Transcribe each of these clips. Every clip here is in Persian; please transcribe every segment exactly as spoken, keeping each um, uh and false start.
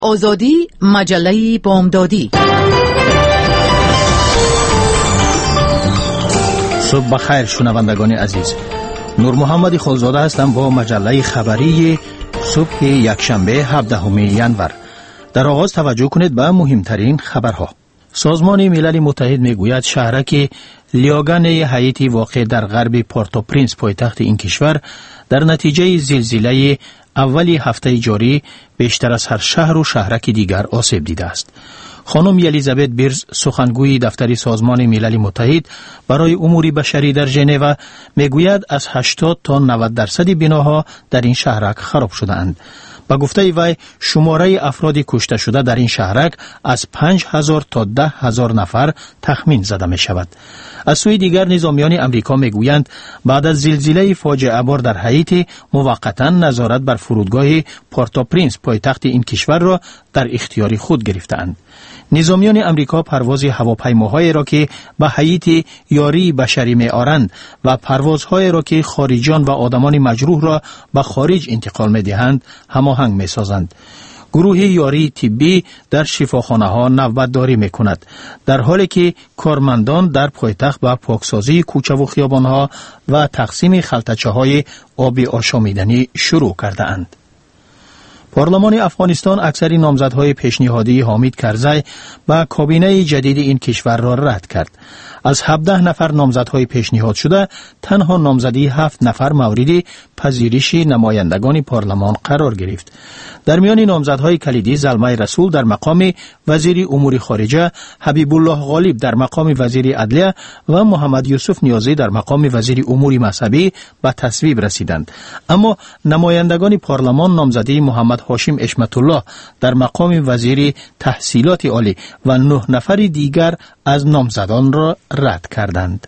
آزادی مجله بامدادی. صبح بخیر شنوندگان عزیز، نور محمد خلزاده هستم با مجله خبری صبح یکشنبه هفدهم ژانویه. در آغاز توجه کنید به مهمترین خبرها. سازمان ملل متحد میگوید شهرک لیاگن هایتی واقع در غرب پورتوپرینس پایتخت این کشور در نتیجه زلزله اولی هفته جاری بیشتر از هر شهر و شهرک دیگر آسیب دیده است. خانم الیزابت بیرز، سخنگوی دفتر سازمان ملل متحد برای امور بشری در ژنو، میگوید از هشتاد تا نود درصد بناها در این شهرک خراب شده‌اند. با گفته وی شماره افراد کشته شده در این شهرک از پنج هزار تا ده هزار نفر تخمین زده می شود. از سوی دیگر نظامیان امریکا می گویند بعد از زلزله فاجعه بار در هایتی موقتا نظارت بر فرودگاه پورتوپرینس پایتخت این کشور را در اختیار خود گرفتند. نظامیان امریکا پرواز هواپیماهایی را که به هایتی یاری بشری می آرند و پروازهایی را که خارجیان و آدمان مجروح را به خارج انتقال می دهند هماهنگ می سازند. گروه یاری طبی در شفاخانه ها نوبتداری می کند، در حالی که کارمندان در پایتخت به پاکسازی کوچه و خیابان ها و تقسیم خلطچه های آبی آشامیدنی شروع کرده اند. پارلمان افغانستان اکثر نامزدهای پیشنهادی حامد کرزی به کابینه جدید این کشور را رد کرد. از هفده نفر نامزدهای پیشنهاد شده، تنها نامزدی هفت نفر مورد پذیرش نمایندگان پارلمان قرار گرفت. در میان نامزدهای کلیدی زلمه رسول در مقام وزیر امور خارجه، حبیب الله غالب در مقام وزیر عدلیه و محمد یوسف نیازی در مقام وزیر امور مذهبی به تصویب رسیدند. اما نمایندگان پارلمان نامزدی محمد هاشم اشمت الله در مقام وزیر تحصیلات عالی و نه نفر دیگر از نامزدان را رد کردند.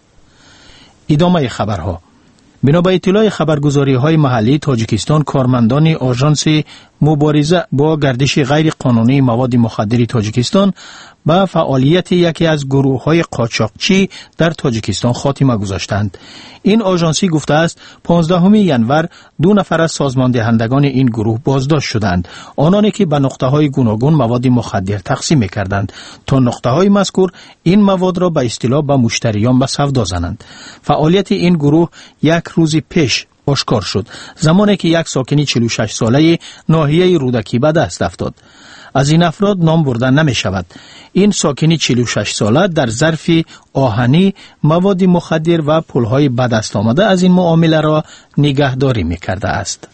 ادامه خبرها. بنا به اطلاع خبرگزاری های محلی تاجیکستان، کارمندان آژانس مبارزه با گردش غیر قانونی مواد مخدر تاجیکستان با فعالیت یکی از گروه های قاچاقچی در تاجیکستان خاتمه گذاشتند. این آژانسی گفته است پانزدهم ژانویه دو نفر از سازمان دهندگان این گروه بازداشت شدند، آنانی که به نقطه های گوناگون مواد مخدر تقسیم می‌کردند تا نقطه های مذکور این مواد را به اصطلاح به مشتریان به سودا زنند. فعالیت این گروه یک روز پیش آشکار شد، زمانی که یک ساکن چهل و شش ساله ناحیه رودکی به دست افتاد. از این افراد نام برده نمی شود. این ساکن چهل و شش ساله در ظرف آهنی مواد مخدر و پولهای به دست آمده از این معامله را نگهداری می کرده است.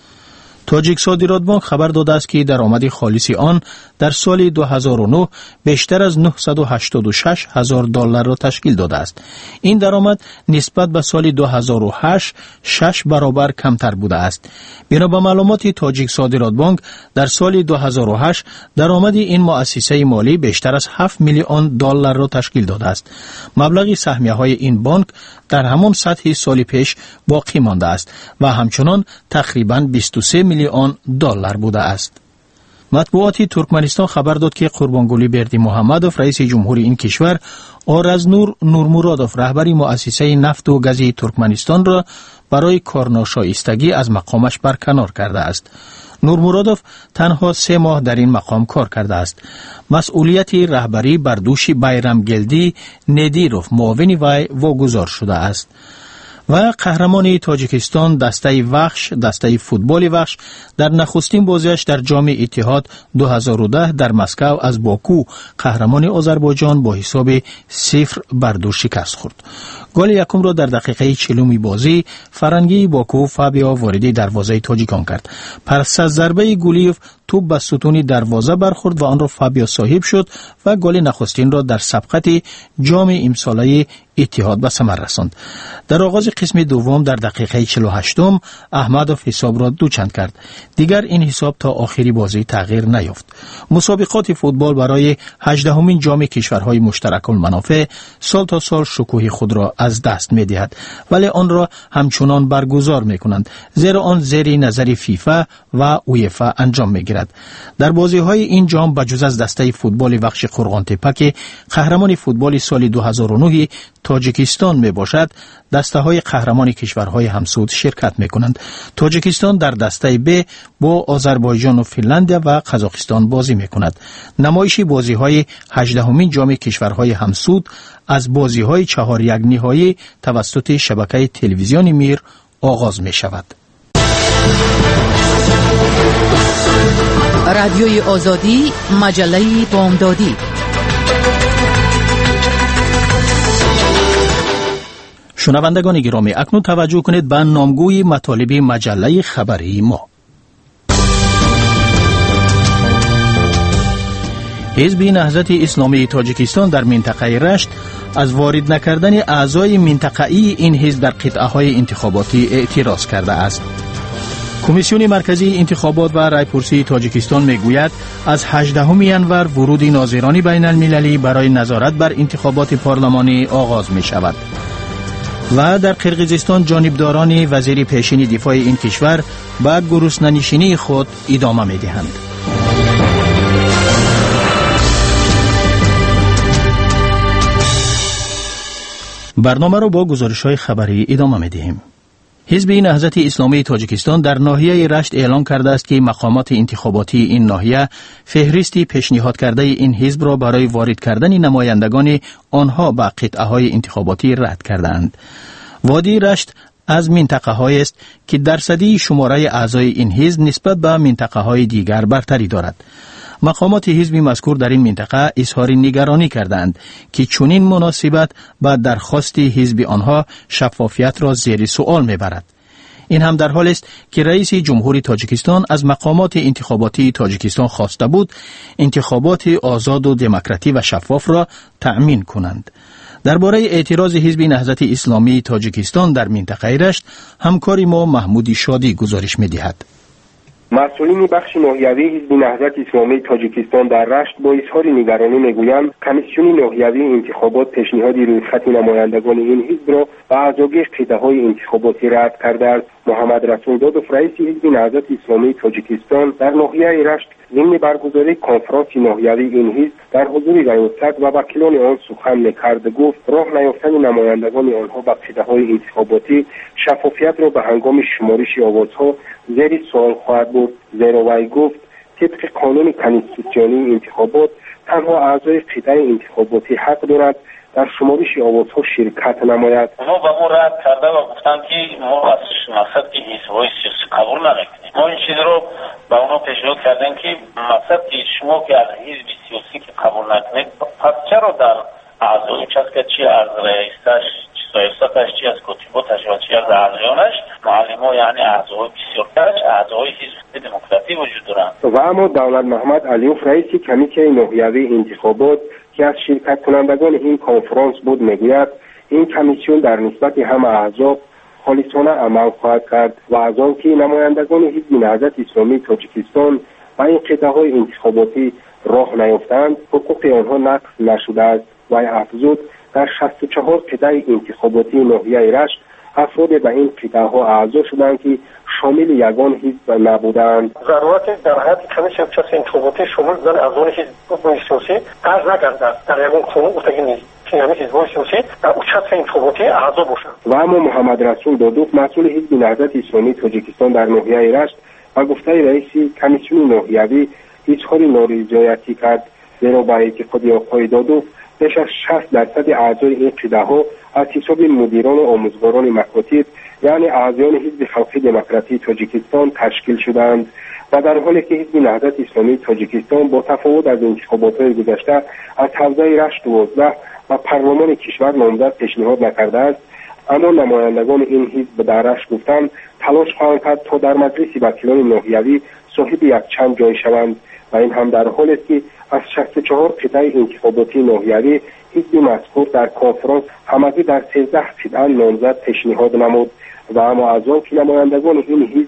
تاجیک صادرات بانک خبر داده است که درآمد خالص آن در سال دو هزار و نه بیشتر از نهصد و هشتاد و شش هزار دلار را تشکیل داده است. این درآمد نسبت به سال دو هزار و هشت شش برابر کمتر بوده است. بنا به معلومات تاجیک صادرات بانک در سال دو هزار و هشت درآمد این مؤسسه مالی بیشتر از هفت میلیون دلار را تشکیل داده است. مبلغ سهمیه های این بانک در همان سطح سال پیش باقی مانده است و همچنان تقریباً بیست و سه میلیون دلار بوده است. مطبوعات ترکمنستان خبر داد که قربانگلی بردی محمدوف رئیس جمهوری این کشور آرزنور نورمرادوف رهبر مؤسسه نفت و گاز ترکمنستان را برای کارناشایستگی از مقامش برکنار کرده است. نورمرادوف تنها سه ماه در این مقام کار کرده است. مسئولیت رهبری بر دوش بیرمگلدی ندیروف معاون وی واگذار شده است. و قهرمان تاجیکستان دسته وحش دسته فوتبال وحش در نخستین بازیش در جام اتحاد دو هزار و ده در مسکو از باکو قهرمان آذربایجان با حساب صفر بر دو شکست خورد. گل یکم را در دقیقه چهلم بازی فرنگی باکو فابیا وارد دروازه تاجیکان کرد. پس از ضربه گلیف توپ به ستون دروازه برخورد و آن را فابیا صاحب شد و گل نخستین را در سبقت جام امساله اتحاد به ثمر رساند. در آغاز قسم دوم در دقیقه چهل و هشتم احمدوف حساب را دوچند کرد. دیگر این حساب تا آخری بازی تغییر نیافت. مسابقات فوتبال برای هجدهمین جام کشورهای مشترک المنافع سال تا سال شکوه خود را از دست می دهد، ولی آن را همچنان برگزار می کنند، زیرا آن زیر نظر فیفا و اویفا انجام می گیرد. در بازی های این جام بجز از دسته فوتبال وحش قرغان تپه که قهرمان فوتبال سال دو هزار و نه تاجیکستان می باشد، دسته های قهرمان کشورهای همسود شرکت می کنند. تاجیکستان در دسته ب با آذربایجان و فنلاند و قزاقستان بازی می کند. نمایش بازی های هجدهمین جام کشورهای همسود از بازی های چهار یک نهایی توسط شبکه تلویزیون میر آغاز می شود. رادیوی آزادی، مجله بامدادی. شنوندگان گرامی، اکنون توجه کنید به نامگوی مطالب مجله خبری ما. حزب نهضت اسلامی تاجیکستان در منطقه رشت از وارد نکردن اعضای منطقه‌ای این حزب در قطعه‌های انتخاباتی اعتراض کرده است. کمیسیون مرکزی انتخابات و رایپرسی تاجیکستان میگوید از هجدهم ژانویه ورود ناظران بین المللی برای نظارت بر انتخابات پارلمانی آغاز می شود. و در قرقیزستان جانبداران وزیر پیشین دفاع این کشور به گرسنه‌نشینی خود ادامه می دهند. برنامه را با گزارش‌های خبری ادامه می دهیم. حزب نهضت اسلامی تاجیکستان در ناحیه رشت اعلام کرده است که مقامات انتخاباتی این ناحیه فهرستی پیشنهاد کرده این حزب را برای وارد کردن نمایندگان آنها به قطعه‌های انتخاباتی رد کردند. وادی رشت از منطقه هایی است که درصدی شماره اعضای این حزب نسبت به منطقه های دیگر برتری دارد. مقامات حزب مذکور در این منطقه اظهار نگرانی کردند که چنین مناسبت با درخواست حزب آنها شفافیت را زیر سوال میبرد. این هم در حال است که رئیس جمهوری تاجیکستان از مقامات انتخاباتی تاجیکستان خواسته بود انتخابات آزاد و دموکراتی و شفاف را تأمین کنند. درباره اعتراض حزب نهضت اسلامی تاجیکستان در منطقه رشت همکار ما محمود شادی گزارش می‌دهد. مسئولین بخش ناحیوی حزب نهضت اسلامی تاجیکستان در رشت با اظهار نگرانی میگویند کمیسیون ناحیوی انتخابات پیشنهاد روی خط نمایندگان این حزب را به اعضای قطعه‌های انتخاباتی رد کرده است. محمد رسول دادوف رئیس حزب نهضت اسلامی تاجیکستان در ناحیه رشت ضمن برگزاری کنفرانس ناحیوی این حزب در حضور ریاست و وکیلان آن سخن می‌کرد. گفت راه نیافتن نمایندگان آنها به قطعه‌های انتخاباتی شفافیت را به هنگام شمارش آوازها زیر سوال خواهد برد. زیرا وی گفت طبق قانون کنستیتوسیونی انتخابات تنها اعضای قطعه انتخاباتی حق دارد در شمارش آوازها شرکت نماید. ما به ما رد کرده و گفتن که ما از مقصد که حزب‌های سیاسی قبول نمی‌کنیم. ما این چیز رو به اونا پیشنهاد کردیم که مقصد که شما که از حزب سیاسی که قبول نکنید پس چرا در اعضای چه چی از رئیسش چی سیاستش چی از کتیباتش و چی از اعضایانش معلم‌ها یعنی اعضای بسیارترش اعضای حزب دموکراتی وجود دارند. و اما دولت محمد علیوف رئیس کمیته ناحیوی انتخابات که از شرکت کنندگان این کنفرانس بود میگوید این کمیسیون در نسبت همه اعضا خالصانه عمل خواهد کرد و از آن که نمایندگان حزب نهضت اسلامی تاجیکستان و این قطعه‌های انتخاباتی راه نیافتند حقوق آنها نقض نشده است. و افزود در شصت و چهار قطعه انتخاباتی ناحیه رشت افراد به این قطعه‌ها اعضا شدند که شامل یگان حزب نبودند. ضرورت در حد کمیسیون انتخاباتی شامل بودن اعضای حزب سیاسی قرض نگردد در یگان قانون گفتگی نیست که همه حزب‌های سیاسی در چتر انتخاباتی اعضا باشند. و اما محمد رسول دادوف مسئول حزب نهضت اسلامی تاجیکستان در ناحیه رشت و گفته رئیس کمیسیون ناحیوی اظهار نارضایتی کرد. زیرا با اعتقاد آقای دادوف بیش از شصت درصد اعضای این قطعه‌ها از حساب مدیران و آموزگاران مکاتب یعنی اعضایان حزب خلقی دموکراتی تاجیکستان تشکیل شدند و در حالی که حزب نهضت اسلامی تاجیکستان با تفاوت از انتخابات‌های گذشته از حوزه رشت دوازده و پارلمان کشور نامزد پیشنهاد نکرده است، اما نمایندگان این حزب در رشت گفتند تلاش خواهند کرد تا در مجلس وکیلان ناحیوی صاحب یک چند جای شوند و این هم در حالی است که از شصت و چهار قطعه انتخاباتی ناحیوی حزب مذکور در کنفرانس همگی در سیزده قطعه نامزد پیشنهاد نمود و اما از آن که نمایندگان این حزب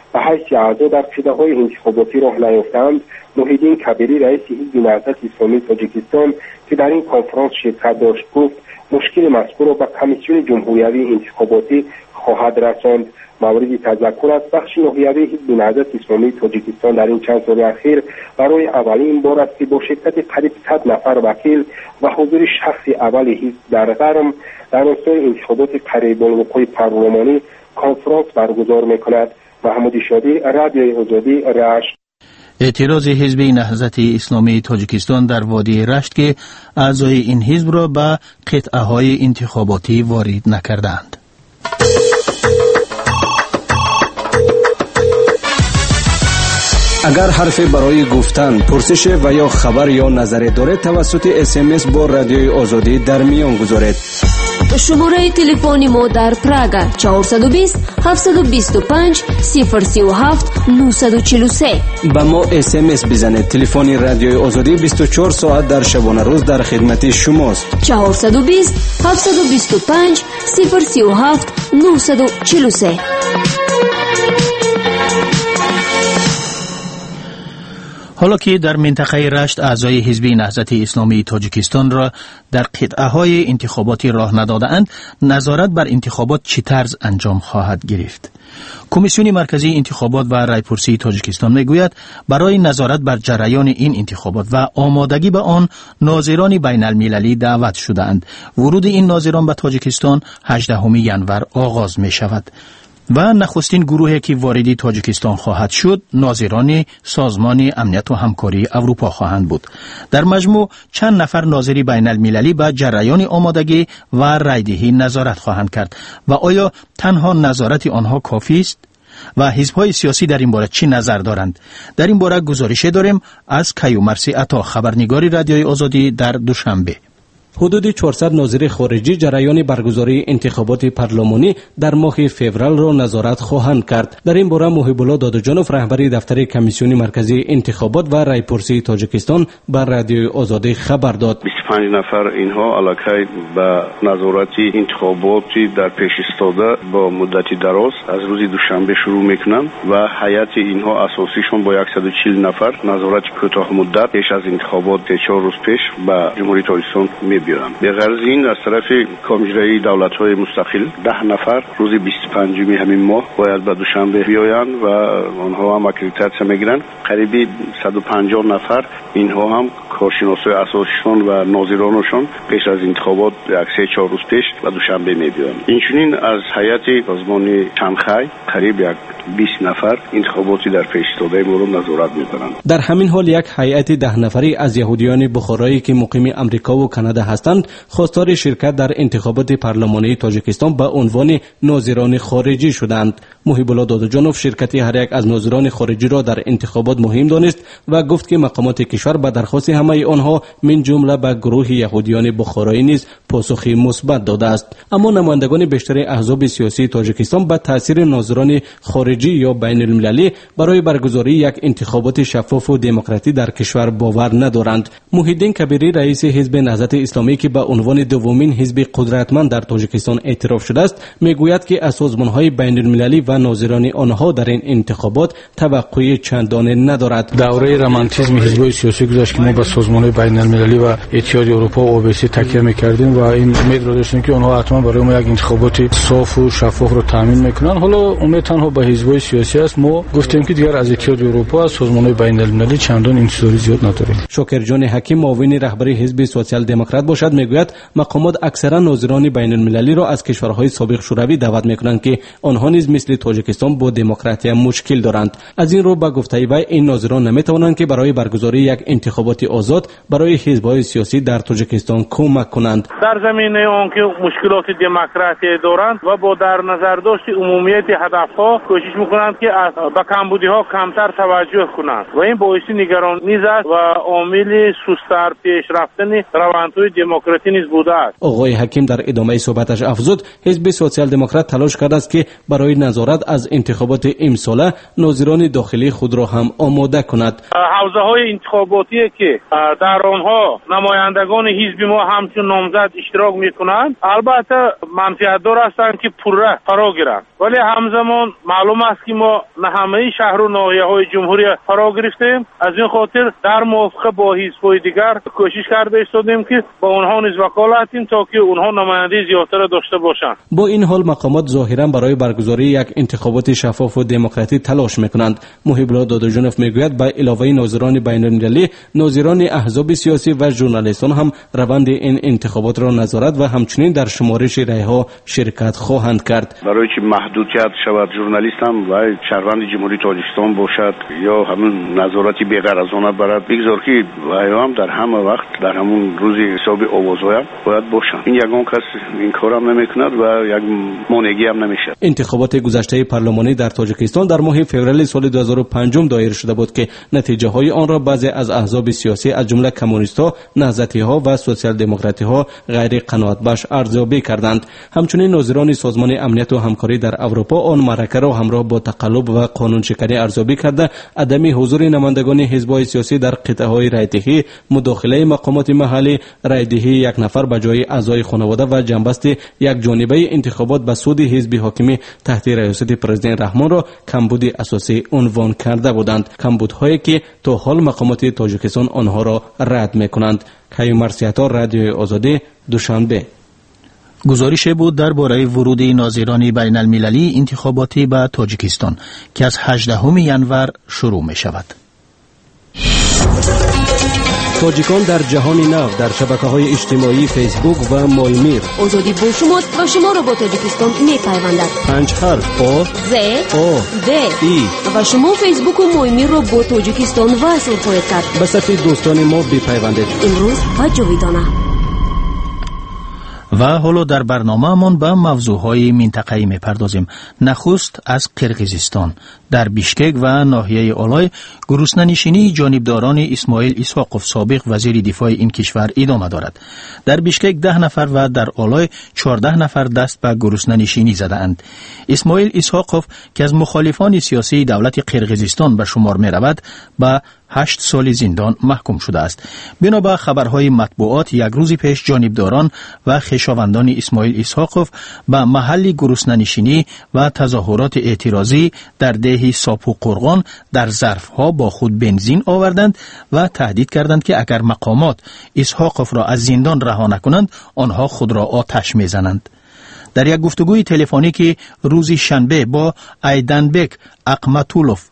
به حیث اعضا در قیده‌های انتخاباتی راه نیافتند، محیدین کبیری رئیس حزب نهضت اسلامی تاجیکستان که در این کنفرانس شرکت داشت گفت مشکل مذکور را به کمیسیون جمهوری انتخاباتی خواهد رساند. مورد تذکر است بخش ناحیوی حزب نهضت اسلامی تاجیکستان در این چند سال اخیر برای اولین بار است که با شرکت قریب صد نفر وکیل و حضور شخصی اول حزب در قرم در راستای انتخابات قریب الوقوع پارلمانی کنفرانس برگزار می‌کند. محمود شادی، رادیوی آزادی، رشت. اعتراض حزب نهضت اسلامی تاجیکستان در وادی رشت که اعضای این حزب را به قطعه‌های انتخاباتی وارد نکردند. اگر حرفی برای گفتن، پرسش و یا خبر یا نظری دارید توسط اس ام اس با رادیوی آزادی در میان گذارید. شماره تلفنی ما در پراگا چهارصد و بیست هفتصد و بیست و پنج صفر سی و هفت نهصد و چهل و سه. با ما اس ام اس بزنید. تلفن رادیوی آزادی بیست و چهار ساعت در شبانه روز در خدمت شماست. چهارصد و بیست هفتصد و بیست و پنج صفر سی و هفت نهصد و چهل و سه. حالا که در منطقه رشت اعضای حزب نهضت اسلامی تاجیکستان را در قطعه‌های انتخاباتی راه نداده‌اند، نظارت بر انتخابات چه طرز انجام خواهد گرفت؟ کمیسیون مرکزی انتخابات و رایپرسی تاجیکستان میگوید برای نظارت بر جریان این انتخابات و آمادگی به آن ناظران بین المللی دعوت شده‌اند. ورود این ناظران به تاجیکستان هجدهم ژانویه آغاز می شود و نخستین گروهی که واردی تاجیکستان خواهد شد ناظران سازمان امنیت و همکاری اروپا خواهند بود. در مجموع چند نفر ناظری بین المللی به جریان آمادگی و رایدهی نظارت خواهند کرد و آیا تنها نظارت آنها کافی است؟ و حزب‌های سیاسی در این باره چی نظر دارند؟ در این باره گزارشی داریم از کیومرسی عطا، خبرنگاری رادیوی آزادی در دوشنبه. حدود چهارصد ناظر خارجی جریان برگزاری انتخابات پارلمانی در ماه فوریه را نظارت خواهند کرد. در این باره محب الله دادجانوف رهبر دفتر کمیسیون مرکزی انتخابات و رایپرسی تاجیکستان بر رادیوی آزادی خبر داد. بیست و پنج نفر اینها علاقه به نظارتی انتخاباتی در پیش استاده با مدتی دراز از روز دوشنبه شروع میکنند و هیئت اینها اساسیشون با صد و چهل نفر نظارت کوتاه مدت پیش از انتخابات چهار روز پیش به جمهوری تاجیکستان می بیارند. به غرض این از طرف کمیسیون دولت‌های مستقل ده نفر روز بیست و پنجم همین ماه باید به دوشنبه بیایند و آنها هم اکریدیتاسیون میگیرند. قریب صد و پنجاه نفر اینها هم کارشناسای اساسیشون و ناظرانشون پیش از انتخابات سه چهار روز پیش به دوشنبه میبیارند. اینچنین از هیئت سازمان شانگهای قریب یک بیست نفر انتخاباتی در پیش استاده مورد نظارت میکنند. در همین حال یک هیئت ده نفری از یهودیان بخارایی که مقیم امریکا و کانادا هستند خواستار شرکت در انتخابات پارلمانی تاجیکستان به عنوان ناظران خارجی شدند. محب الله دادجانوف شرکت هر یک از ناظران خارجی را در انتخابات مهم دانست و گفت که مقامات کشور به درخواست همه آنها من جمله به گروه یهودیان بخارایی نیز پاسخی مثبت داده است. اما نمایندگان بیشتر احزاب سیاسی تاجیکستان به تاثیر ناظران خارجی یا بین المللی برای برگزاری یک انتخابات شفاف و دموکراتیک در کشور باور ندارند. محیدین کبیری رئیس حزب نهضت اسلامی که به عنوان دومین حزب قدرتمند در تاجیکستان اعتراف شده است میگوید که از سازمان‌های بین المللی و ناظران آنها در این انتخابات توقعی چندانه ندارد. دوره رمانتیسم حزب‌های سیاسی گذشت که ما به سازمان‌های بین المللی و اتحاد اروپا و اوبسی تکیه می‌کردیم و این امید را داشتیم که آنها حتما برای ما یک انتخابات صاف و شفاف را تامین می‌کنند. حالا امید تنها به حزب‌های سیاسی است. ما گفتیم که دیگر از اتحاد اروپا و سازمان‌های بین المللی چندان انتظاری زیاد نداریم. شاکرجان حکیم معاون رهبری حزب سوسیال دموکرات باشد میگوید مقامات اکثرا ناظران بین المللی را از کشورهای سابق شوروی دعوت میکنند که آنها نیز مثل تاجیکستان با دموکراسی مشکل دارند. از این رو به گفته وی این ناظران نمیتوانند که برای برگزاری یک انتخابات آزاد برای حزب‌های سیاسی در تاجیکستان کمک کنند. در زمینه آنکه مشکلات دموکراسی دارند و با در نظر داشت عمومیت هدفها کوشش میکنند که به کمبودی‌ها کمتر توجه کنند و این باعث نگرانی است و عامل سست‌تر پیش رفتن روندهای دموکراسی نیز بوده است. آقای حکیم در ادامه صحبتش افزود حزب سوسیال دموکرات تلاش کرده است که برای نظارت از انتخابات امساله ناظران داخلی خود را هم آماده کند. حوزه‌های انتخاباتی که در آنها نمایندگان حزب ما همچون نامزد اشتراک می‌کنند البته منفعت دار هستند که پره قرار گیرند، ولی همزمان معلوم معلوم است که ما نه همه شهر و ناحیه‌های جمهوری فرا گرفتیم. از این خاطر در موافقه با حزب‌های دیگر کوشش کرده ایستادیم که با اونها نیز وکالتیم تا که اونها نماینده زیادتر داشته باشند. با این حال مقامات ظاهرا برای برگزاری یک انتخابات شفاف و دموکراتیک تلاش میکنند. محب الله دادجانوف میگوید به علاوه ناظران بین‌المللی، ناظران احزاب سیاسی و ژورنالیستان هم روند این انتخابات را نظارت و همچنین در شمارش رای‌ها شرکت خواهند کرد. برای که محدودیت شود ژورنالیست هم و شهروند جمهوری تاجیکستان باشد یا همون نظارتی بی‌غرضانه برد بگذار که هم در همه وقت در همون روز حساب آوازها باید باشند. این یگان کس این کارم نمیکند و یک مانعی هم نمیشه. انتخابات گذشته پارلمانی در تاجیکستان در ماه فوریه سال دو هزار و پنج دایر شده بود که نتیجه های آن را بعضی از احزاب سیاسی از جمله کمونیست‌ها، نهضتی‌ها و سوسیال دموکرات‌ها غیر قناعت‌بخش ارزیابی کردند. همچنین ناظران سازمان امنیت و همکاری در اروپا آن معرکه را همراه با تقلب و قانون شکنی ارزیابی کرده عدم حضور نمایندگان حزب‌های سیاسی در قطعه‌های رایدهی، مداخله مقامات محلی، رایدهی یک نفر به جای اعضای خانواده و جنبست یک جانبه انتخابات به سود حزب حاکم تحت ریاست پرزیدنت رحمان را کمبود اساسی عنوان کرده بودند. کمبودهایی که تا حال مقامات تاجیکستان آنها را رد می‌کنند. کیومر سیاتا، رادیوی آزادی، دوشنبه. گزارش بود درباره ورود ناظران بین المللی انتخاباتی به تاجیکستان که از هجدهم ینور شروع می شود. تاجیکان در جهان نو در شبکه‌های اجتماعی فیسبوک و مایمیر. آزادی با شما و شما را با تاجیکستان می‌پیوندد. پنج حرف آ ز آ د ای و شما فیسبوک و مایمیر را با تاجیکستان وصل خواهید کرد. به صف دوستان ما بپیوندید. امروز و جاویدانه. و حالا در برنامه‌مان به موضوعهای منطقه‌ای می‌پردازیم. نخست از قرقیزستان. در بیشکک و ناحیه آلای گروسنه‌نشینی جانبداران اسماعیل اسحاقوف سابق وزیر دفاع این کشور ادامه دارد. در بیشکک ده نفر و در آلای چهارده نفر دست به گروسنه‌نشینی زده‌اند. اسماعیل اسحاقوف که از مخالفان سیاسی دولت قرقیزستان به شمار می‌رود، به هشت سال زندان محکوم شده است. بنا به خبرهای مطبوعات یک روز پیش جانبداران و خویشاوندان اسماعیل اسحاقوف به محل گروسنه‌نشینی و تظاهرات اعتراضی در ده ساپو قرغان در ظرفها با خود بنزین آوردند و تهدید کردند که اگر مقامات اسحاقوف را از زندان رها نکنند آنها خود را آتش میزنند. در یک گفتگوی تلفنی که روز شنبه با ایدنبک اقمتولوف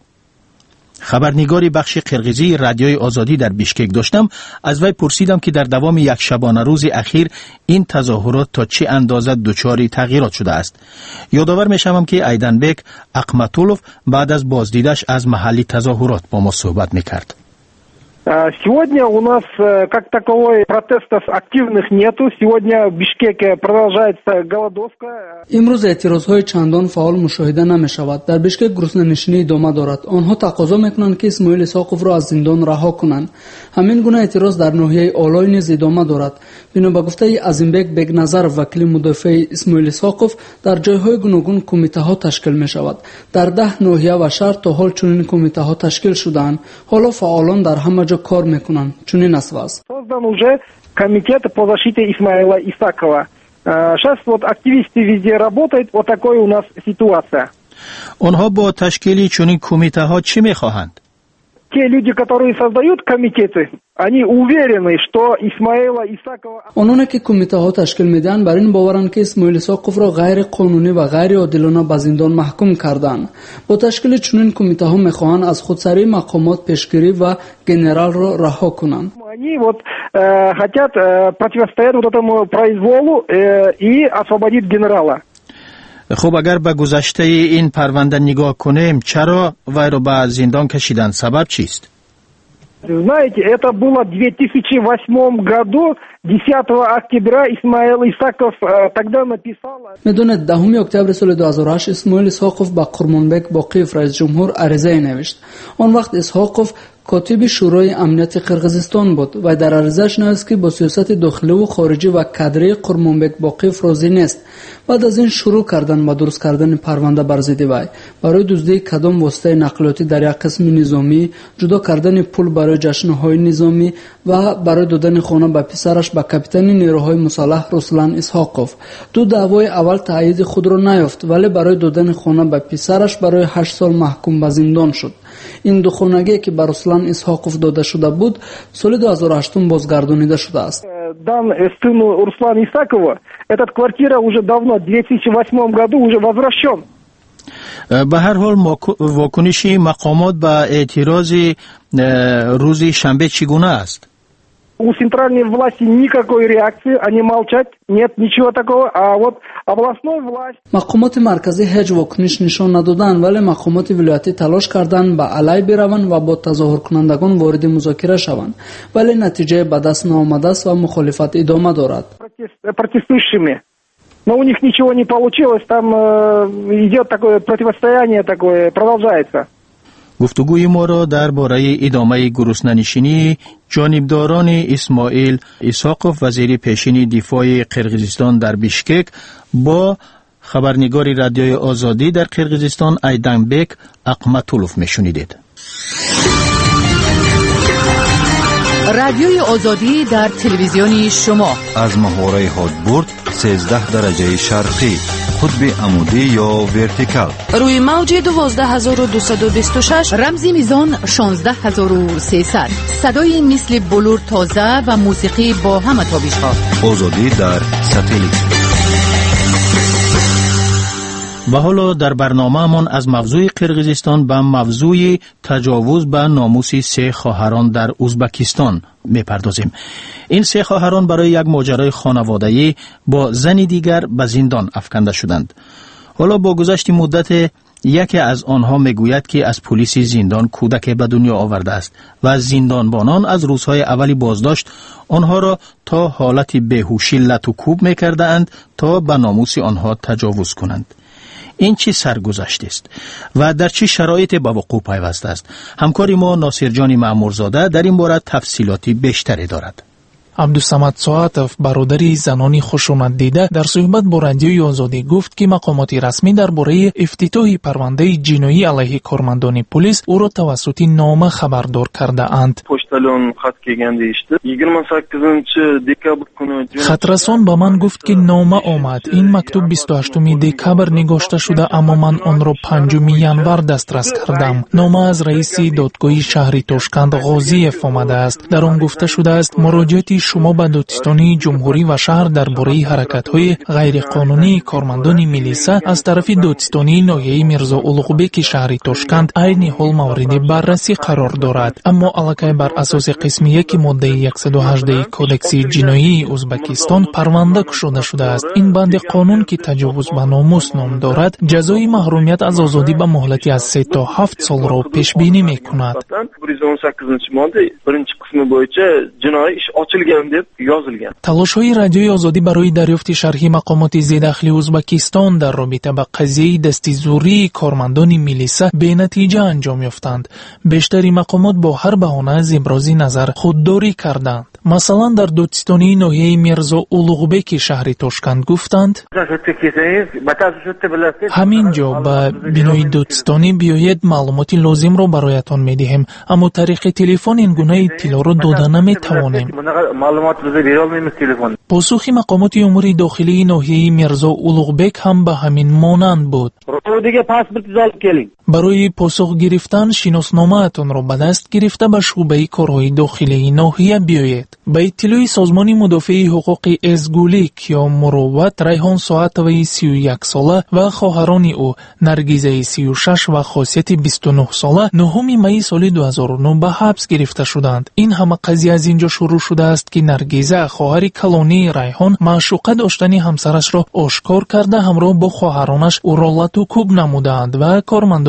خبرنگاری بخش قرقیزی رادیوی آزادی در بیشکک داشتم، از وی پرسیدم که در دوام یک شبانه روز اخیر این تظاهرات تا چه اندازه دچار تغییرات شده است. یادآور میشم که ایدنبک اقمتولوف بعد از بازدیدش از محل تظاهرات با ما صحبت میکرد. Сегодня у нас как таковой протестов активных нету. Сегодня в Бишкеке продолжается голодовка. امروز اعتراضهای چندان فعال مشاهده نمی شود. در بیشکک گرسنه‌نشینی ادامه دارد. آنها تقاضا میکنند که اسماعیل اسحاقوف را از زندان رها کنند. همین گونه اعتراض در ناحیه آلای نیز ادامه دارد. بنا به گفته عظیمبک بیگ نظر وکیل مدافع اسماعیل اسحاقوف، در جایهای گوناگون کمیته ها تشکیل می شود. در ده ناحیه و شهر تا حال چنین کمیته ها تشکیل شدند. حالا فعالان در همه جا کار میکنند. چنین است وضع. Создан уже комитет по защите Исмаила Исакова. Сейчас вот активисты везде работают. Вот такой у нас ситуация. آنها با تشکیل چنین کمیته ها چی میخواهند؟ Те люди, которые создают комитеты, они уверены, что Исмаила Исакова... آنها که کمیته ها تشکیل میدن بر این باورند که اسماعیل اسحاقوف را غیر قانونی و غیر عادلانه به زندان محکوم کردند. با تشکیل چنین کمیته ها میخواهند از خودسری مقامات پیشگیری و گنرال را رها کنند. Они вот э, хотят э, противостоять вот этому произволу э, и освободить генерала. خب اگر به گذشته این پرونده نگاه کنیم، چرا وی را به زندان کشیدن؟ سبب چیست؟ Знаете, это было в две тысячи восьмом году, десятого октября Исмаил Исаков э, тогда написал... میدونید دهم اکتبر سال دو هزار و هشت اسماعیل اسحاقوف با قرمانبک باقیف رئیس جمهور عریضه نوشت. آن وقت اسحاقوف کاتب شورای امنیت قرقیزستان بود و در عرضش نوشت که با سیاست داخلی و خارجی و کادر قرمانبک باقیف راضی نیست. بعد از این شروع کردن با درست کردن پرونده بر ضد وی برای دزدی کدام واسطه نقلیاتی در یک قسم نظامی، جدا کردن پول برای جشن‌های نظامی و برای دادن خانه به پسرش به کاپیتان نیروهای مسلح رسلان اسحاقوف. دو دعوای اول تایید خود را نیافت ولی برای دادن خانه به پسرش برای هشت سال محکوم به زندان شد. این دو خانگی که به رسلان اسحاقوف داده شده بود سال دو هزار و هشت بازگردانیده شده است. дан сыну Руслана Исакова, эта квартира уже давно, в две тысячи восьмом году уже возвращен. به هر حال واکنش مقامات به اعتراض روز شنبه چگونه است؟ У центральной власти никакой реакции, они молчат, нет ничего такого, а вот областной власть... مقامات مرکزی هیچ واکنش نشان ندادند ولی مقامات ولایتی تلاش کردند به علیه بروند و با تظاهر کنندگان وارد مذاکره شوند ولی نتیجه به دست نیامده است و مخالفت ادامه دارد. Протестующими. Но у них ничего не получилось, там идет такое противостояние такое, продолжается. گفتگوی ما را درباره ادامه گرسنه‌نشینی جانبداران اسماعیل اسحاقوف وزیر پیشین دفاع قرقیزستان در بیشکک با خبرنگار رادیوی آزادی در قرقیزستان ایدنبک اقمتولوف میشنیدید. رادیوی آزادی در تلویزیون شما از محوره هادبورد سیزده درجه شرقی قطب عمودی یا ورتیکال روی موج دوازده هزار و دویست و بیست و شش رمزی میزان شانزده هزار و سیصد صدای مثل بلور تازه و موسیقی با همه تابش‌ها. آزادی در ساتلیت. و حالا در برنامه‌مان از موضوع قرقیزستان به موضوع تجاوز به ناموس سه خواهران در ازبکستان می‌پردازیم. این سه خواهران برای یک ماجرای خانوادگی با زن دیگر به زندان افکنده شدند. حالا با گذشت مدت یکی از آنها میگوید که از پلیس زندان کودک به دنیا آورده است و زندانبانان از روزهای اولی بازداشت آنها را تا حالت بیهوشی لت و کوب می‌کردند تا به ناموس آنها تجاوز کنند. این چه سرگذشت است و در چه شرایطی به وقوع پیوسته است؟ همکار ما ناصر جان مأمورزاده در این باره تفصیلاتی بیشتری دارد. عبدالصمد ساعتов برادری زنانی خشونت دیده در صحبت با رادیوی آزادی گفت که مقامات رسمی درباره افتتاح پرونده جنایی علیه کارمندان پلیس او را توسط نامه خبردار کرده اند. خطرسان به من گفت که نامه آمد. این مکتوب بیست و هشتم دکبر نگاشته شده اما من آن را پنجم ینور دسترس کردم. نامه از رئیس دادگاه شهر تاشکند غازی آمده است. در آن گفته شده است مراجعه شما به دادستانی جمهوری و شهر درباره حرکت‌های غیرقانونی کارمندان میلیسا از طرف دادستانی ناحیه میرزا اولوغبک شهر تاشکند عین حال مورد بررسی قرار دارد اما علاقه بر اساس قسم یک ماده صد و هجده کودکس جنایی ازبکستان پرونده گشوده شده است. این بند قانون که تجاوز به ناموس نام دارد جزای محرومیت از آزادی به مهلتی از سه تا هفت سال را پیش بینی می‌کند. تلاش‌های رادیوی آزادی برای دریافت شرح مقامات زیرداخلی ازبکستان در رابطه با قضیه دستیزوری کارمندان میلیسا به نتیجه انجام یافتند. بیشتری مقامات با هر بهانه از ابراز نظر خودداری کردند. مثلا در دادستانی ناحیه میرزا اولوغبک شهر تاشکند گفتند همین جا به بینای دادستانی بیایید معلومات لازم را برایتان میدهیم اما طریق تلفن این گونه اطلاع را داده نمیتوانیم. پاسخ مقامات امور داخلی ناحیه میرزا اولوغبک هم به همین مانند بود. برای پاسخ گرفتن شناسنامه‌تان را به دست گرفته به شعبه کارهای داخلی ناحیه بیایید. به اطلاع سازمان مدافع حقوق ازگولیک یا مروت ریحان ساعتوی سی و یک ساله و خواهران او نرگیزه سی و شش و خاصیت بیست و نه ساله نهم می سال دو هزار و نه به حبس گرفته شدند. این همه قضیه از اینجا شروع شده است که نرگیزه خواهر کلانی ریحان معشوقه داشتن همسرش را آشکار کرده همراه با خواهرانش او را لط و کوب نمودند و کارمندان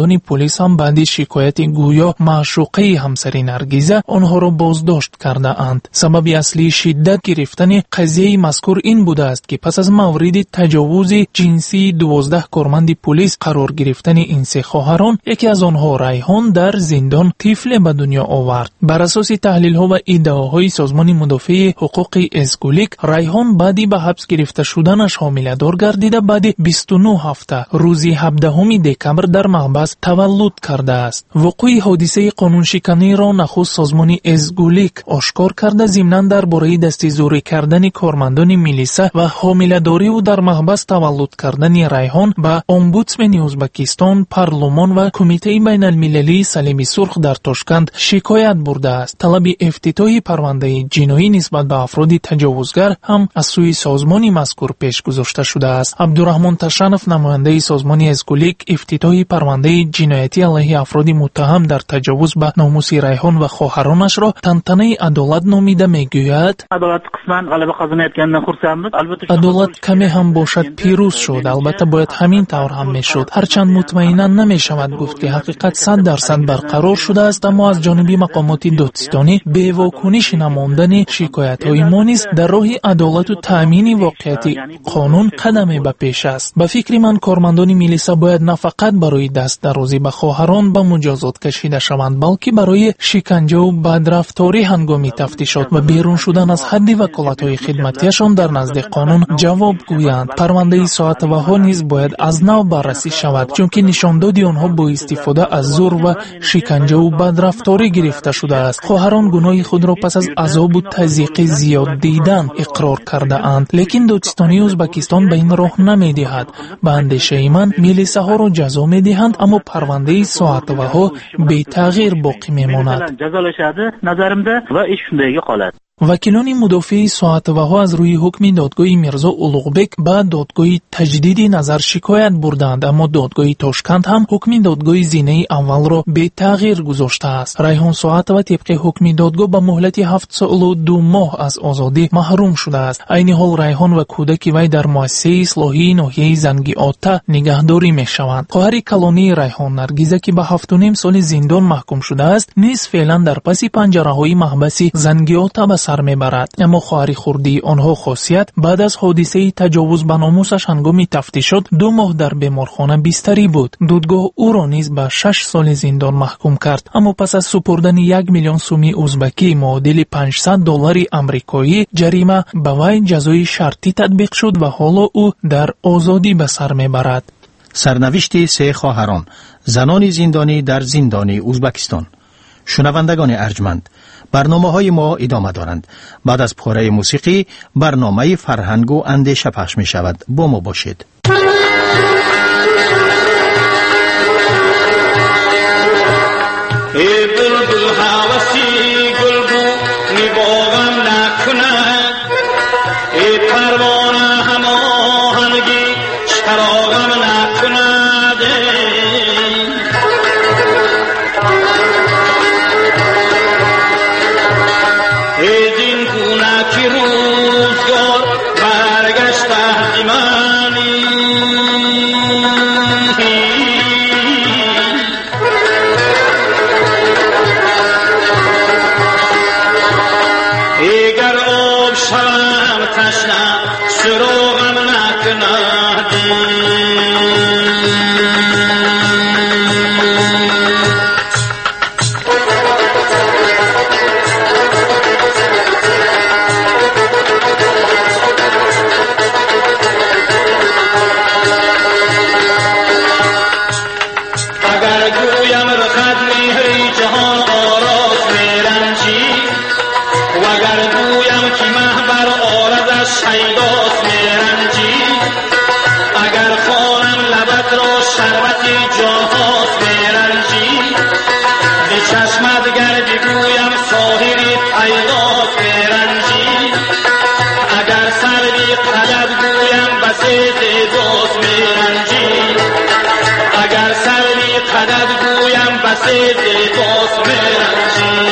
کارمندان پلیس هم بعد شکایت گویا معشوقه همسری نرگیزه آنها را بازداشت کرده اند. سبب اصلی شدت گرفتن قضیه مذکور این بوده است که پس از مورد تجاوز جنسی دوازده کارمند پلیس قرار گرفتن این سه خواهران، یکی از آنها ریحان در زندان طفل به دنیا آورد. بر اساس تحلیل ها و ادعاهای سازمان مدافع حقوق اسکولیک، ریحان بعدی به حبس گرفته شدنش حامله دار گردیده بعد بیست و نه هفته روز هفدهم دکمبر در محبس تولد کرده است. وقوع حادثه قانون شکنی را نخست سازمان اسکولیک آشکار کرده، ضمناً درباره دسته‌زوری کردن کارمندان میلیسا و حامله داری و در محبس تولد کردن ریحان به امبودسمن ازبکستان، پارلمان و کمیته بین المللی صلیب سرخ در تاشکند شکایت برده است. طلب افتتاح پرونده جنایی نسبت به افراد تجاوزگر هم از سوی سازمان مذکور پیش گذاشته شده است. عبدالرحمن تشنف، نماینده سازمان اسکولیک، افتتاح پرونده جنایتی علیه افراد متهم در تجاوز به ناموس ریحان و خواهرانش را تنتنه عدالت نامیده میگوید: عدالت قسماً غلبه قازانayotganidan xursandmiz. البته عدالت کمی هم باشد پیروز شد، البته باید همین طور هم میشد. هرچند مطمئنا نمیشود گفت که حقیقت صد درصد برقرار شده است، اما از جانب مقامات دادستانی به واکنش نماندن شکایت های ما نیز در راه عدالت و تامین واقعیت قانون قدمی به پیش است. به فکر من کارمندان میلیسا باید نه فقط برای دست درازی به خواهران به مجازات کشیده شوند، بلکه برای شکنجه و بدرفتاری هنگام تفتیشات و بیرون شدن از حد وکالت های خدمتیشان در نزد قانون جواب گویند. پرونده ساعت وها نیز باید از نو بررسی شود، چون که نشاندادی آنها با استفاده از زور و شکنجه و بدرفتاری گرفته شده است. خواهران گناه خود را پس از عذاب و تضییق زیاد دیدن اقرار کرده اند، لیکن دادستانی ازبکستان به این راه نمیدهد. به اندیشه من میلیسا ها را جزا میدهند، اما پرونده ساعت وها بی تغییر باقی میماند. وکیلان مدافع ساعت وها از روی حکم دادگاه میرزا اولوغبک به دادگاه تجدید نظر شکایت بردند، اما دادگاه تاشکند هم حکم دادگاه زینه اول را به تغییر گذاشته است. ریحان ساعت و طبق حکم دادگاه به مهلت هفت سال و دو ماه از آزادی محروم شده است. عین حال ریحان و کودک وی در مؤسسه اصلاحی ناحیه زنگی آتا نگهداری میشوند. خواهر کلانی ریحان نرگیزه که به هفت و نیم سال زندان محکوم شده است، نیز فعلا در پس پنجره های محبس زنگی آتا به سر میبرد. اما خواهر خردی آنها خاصیت بعد از حادثه تجاوز به ناموسش هنگام تفتیشات دو ماه در بیمارخانه بستری بود. دادگاه او را نیز به شش سال زندان محکوم کرد، اما پس از سپردن یک میلیون سومی ازبکی معادل پانصد دلار آمریکایی جریمه به وی جزای شرطی تطبیق شد و حالا او در آزادی به سر میبرد. سرنوشت سه خواهران زنان زندانی در زندان ازبکستان. شنوندگان ارجمند، برنامه های ما ادامه دارند. بعد از پاره موسیقی برنامه فرهنگ و اندیشه پخش می شود. با ما باشید. ای بلبل حواسی گلبو نباغم نکند، ای پروانه هماهنگی چراغم نکند. ای دین گونه که روزگار برگشته زمانی، اگر آب شوم تشنه سراغم نکند. اگر گویم رخت مهری جهان آراز میرنجی، وگر گویم که محبر آرزش شیداز میرنجی، اگر خوانم لبت را شربت جانهاز میرنجی، به چشمت گر بگویم ساحری پیغاز میرنجی، اگر سروی قدر گویم بسیط دوز میرنجی، اگر سروی قدر گویم بسیط دوز میرنجی.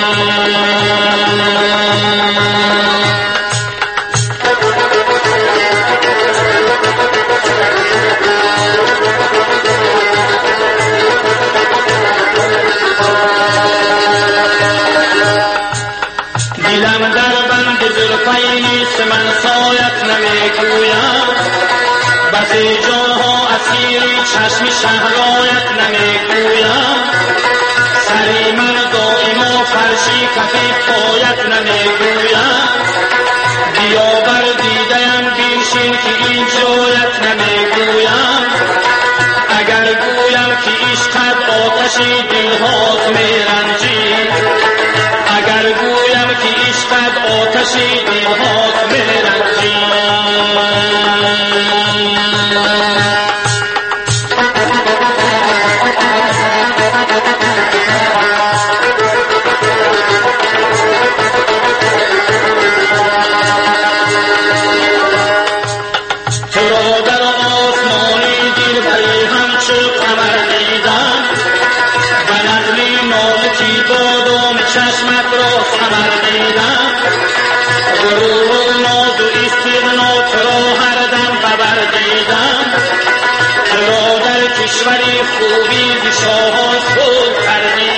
بند زلفی نیست من سایت نمیگویم بعضی جاها اسیری چشم شهرایت نمیگویم سری من دائما فرشی کفی پایت نمیگویم بیا بر دیدیم بینشین که این جایت نمیگویم اگر گویم که عشقت آتشی دلهات میرنجی اگر گویم که عشقت آتشی دلهات میرنجی چشمت را ثمر دیدم غرور و ناز و استغنا ترا هر دم خبر دیدم ترا در کشوری خوبی ز شاهان خود کردی